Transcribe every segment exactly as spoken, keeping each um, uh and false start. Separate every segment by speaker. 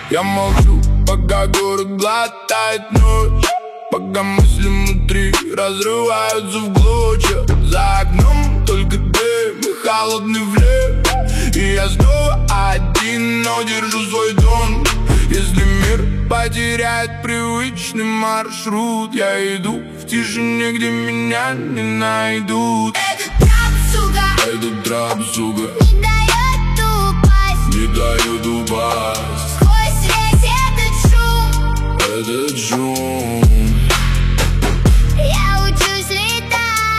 Speaker 1: Я молчу, пока город глотает ночь, пока мысли внутри разрываются в клочья. За окном только дым и холодный влет, и я снова один, но держу свой тон. Если мир потеряет привычный маршрут, я иду в тишине, где меня не найдут.
Speaker 2: Этот трап, сука,
Speaker 1: Этот трап, сука,
Speaker 2: не дает упасть,
Speaker 1: не дает упасть.
Speaker 2: сквозь весь этот шум
Speaker 1: Этот шум.
Speaker 2: я учусь летать.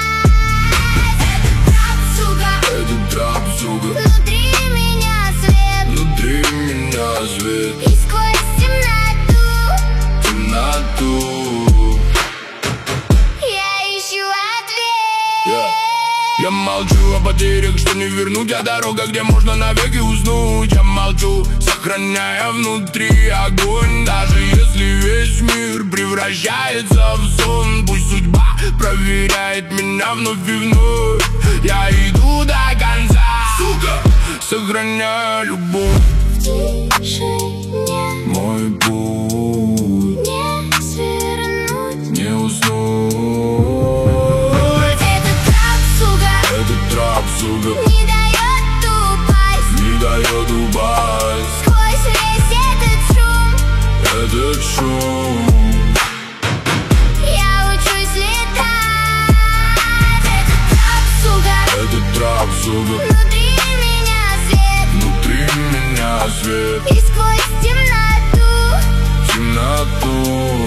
Speaker 2: Этот трап, сука,
Speaker 1: Этот трап, сука,
Speaker 2: внутри меня свет,
Speaker 1: внутри меня свет.
Speaker 2: и сквозь темноту
Speaker 1: Темноту.
Speaker 2: я ищу ответ.
Speaker 1: Yeah. Я молчу о потерях, что не вернуть, а дорога, где можно навеки уснуть. Я молчу, сохраняя внутри огонь, даже если весь мир превращается в сон. Пусть судьба проверяет меня вновь и вновь, я иду до конца, сука, сохраняя любовь.
Speaker 2: В тишине
Speaker 1: Мой путь
Speaker 2: не свернуть.
Speaker 1: не уснуть.
Speaker 2: Этот трап, сука,
Speaker 1: Этот трап, сука,
Speaker 2: не дает упасть,
Speaker 1: не дает упасть.
Speaker 2: сквозь весь этот шум
Speaker 1: Этот шум.
Speaker 2: я учусь летать. Этот трап, сука,
Speaker 1: Этот трап, сука,
Speaker 2: внутри меня свет,
Speaker 1: внутри меня свет.
Speaker 2: и сквозь темноту
Speaker 1: Темноту.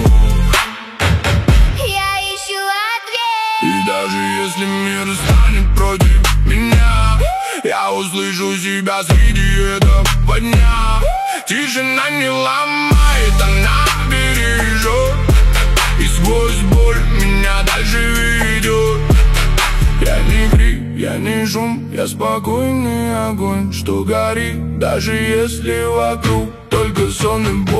Speaker 2: я ищу ответ.
Speaker 1: И даже если мир станет против меня, я услышу себя среди этого дня. Тишина не ломает, она бережет, и сквозь боль меня дальше ведет. Я не крик, я не шум, я спокойный огонь, что горит, даже если вокруг только сон и боль.